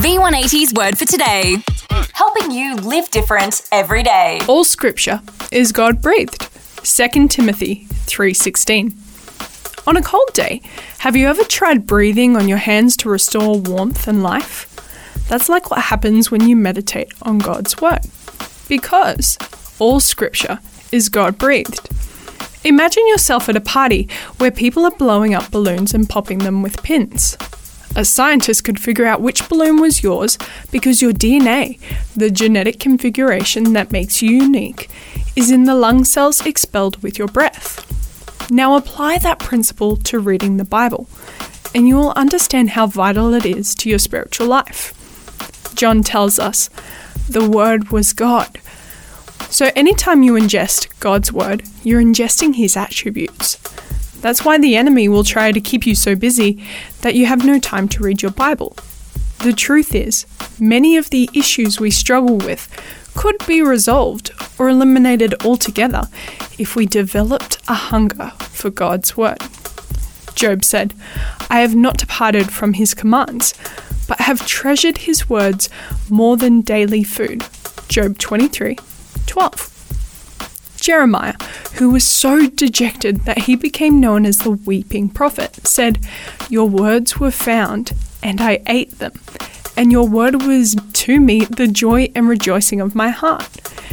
V180's Word for Today, helping you live different every day. All scripture is God-breathed. 2 Timothy 3:16. On a cold day, have you ever tried breathing on your hands to restore warmth and life? That's like what happens when you meditate on God's Word. Because all scripture is God-breathed. Imagine yourself at a party where people are blowing up balloons and popping them with pins. A scientist could figure out which balloon was yours because your DNA, the genetic configuration that makes you unique, is in the lung cells expelled with your breath. Now apply that principle to reading the Bible, and you will understand how vital it is to your spiritual life. John tells us, the Word was God. So anytime you ingest God's Word, you're ingesting His attributes. That's why the enemy will try to keep you so busy that you have no time to read your Bible. The truth is, many of the issues we struggle with could be resolved or eliminated altogether if we developed a hunger for God's Word. Job said, "I have not departed from His commands, but have treasured His words more than daily food." Job 23:12. Jeremiah, who was so dejected that he became known as the weeping prophet, said, "Your words were found, and I ate them, and your word was to me the joy and rejoicing of my heart."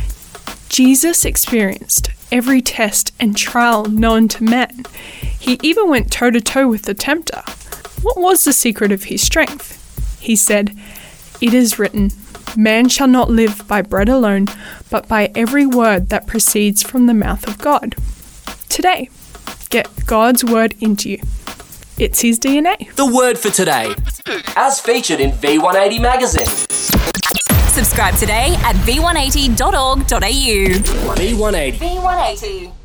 Jesus experienced every test and trial known to man. He even went toe-to-toe with the tempter. What was the secret of his strength? He said, "It is written, man shall not live by bread alone, but by every word that proceeds from the mouth of God." Today, get God's Word into you. It's His DNA. The Word for Today, as featured in V180 magazine. Subscribe today at v180.org.au. V180. V180.